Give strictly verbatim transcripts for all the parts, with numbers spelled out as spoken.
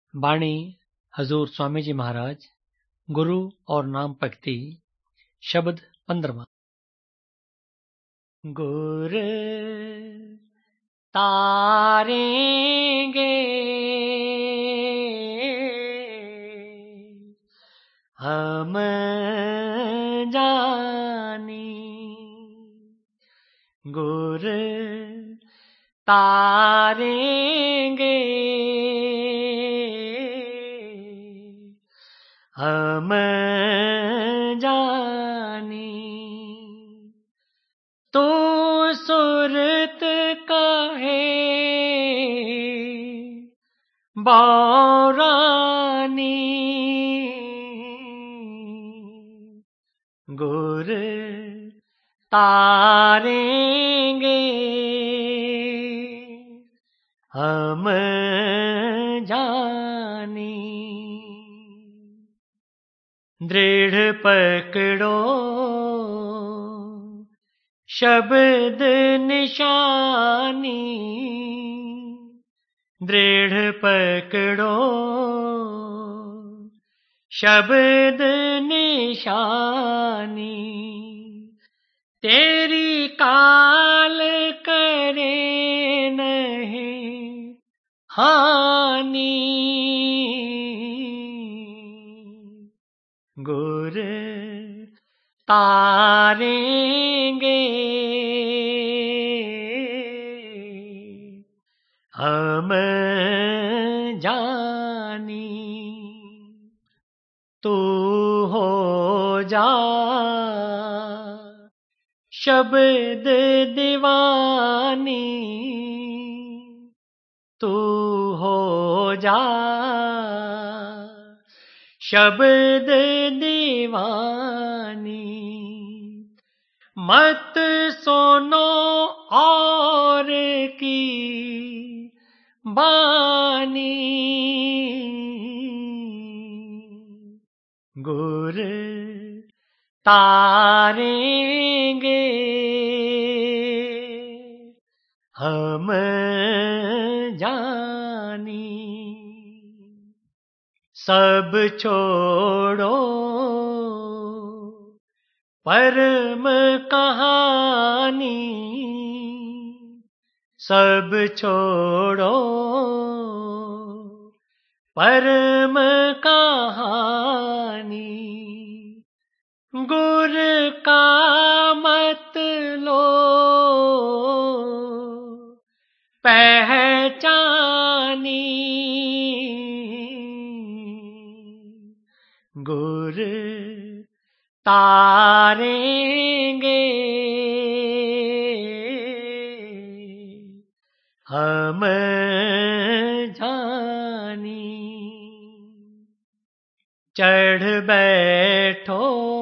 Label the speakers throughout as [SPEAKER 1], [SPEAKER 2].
[SPEAKER 1] बाणी हजूर स्वामी जी महाराज, गुरु और नाम पक्ति। शब्द पंद्रवा। गुर तारेंगे हम जानी, गुर तारेंगे हम जानी। तो सुरत कहे बौरानी, गुर तारेंगे हम जानी। दृढ़ पकड़ो शब्द निशानी, दृढ़ पकड़ो शब्द निशानी। तेरी काल करे नहीं हानि, गुर तारेंगे हम जानी। तू हो जा शब्द दीवानी, तू हो जा शब्द दीवानी। मत सुनो और की बानी, गुर तारेंगे हम जानी। सब छोड़ो परम कहानी, सब छोड़ो परम कहानी। गुर का मत लो पहचानी, गुर तारेंगे हम जानी। चढ़ बैठो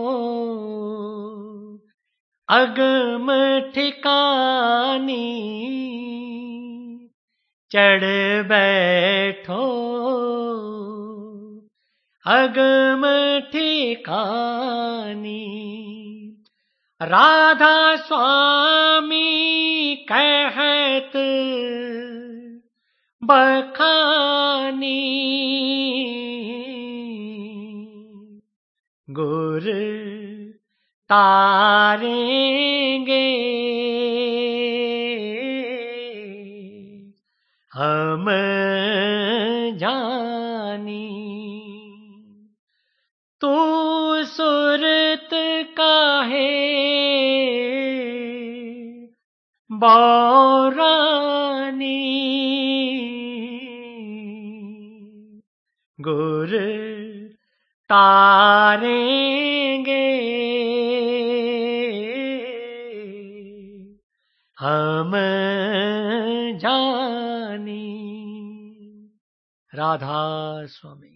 [SPEAKER 1] अगम ठिकानी, चढ़ बैठो अगम ठिकानी। राधा स्वामी कहत बखानी, गुर तारेंगे हम जानी। तू सुरत काहे बौरानी, गुर तारेंगे हम जानी। राधा स्वामी।